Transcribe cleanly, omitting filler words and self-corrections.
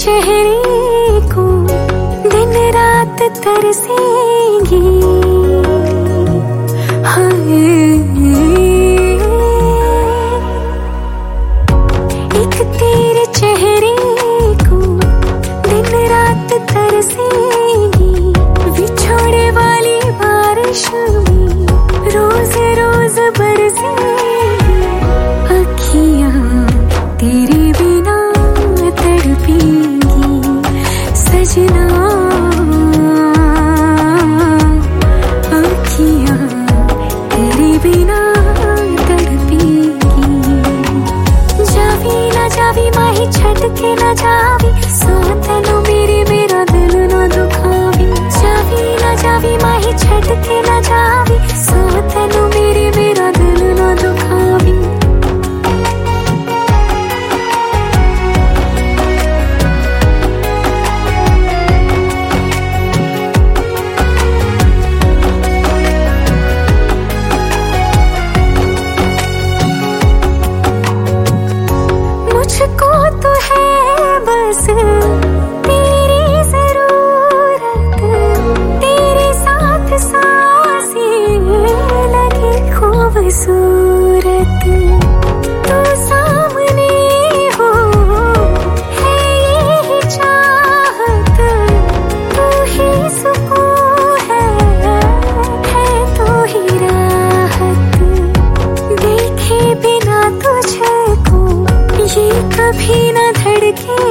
चेहरे को दिन रात तरसेंगी। हाय एक तेरे चेहरे को दिन रात तरसेंगी। बिछोड़े वाली बारिश में रोज रोज बरसेंगी। अखियां तेरे बिना तड़पेंगी सजना। अखियां तेरे बिना तड़पेंगी। जावी ना जावी माही छटके ना जावी। सोतनु मेरे मेरा दिल ना दुखावी। जावी ना जावी माही छटके ना जावी। सोतनु मेरे मेरा दिल ना दुखावी। मुझको तो है बस तेरी जरूरत। तेरे साथ सांसें लगे खूबसूरत। तू सामने हो है यही चाहत। तू ही सुकून है तू ही राहत। देखे बिना तुझको ये कभी न धड़के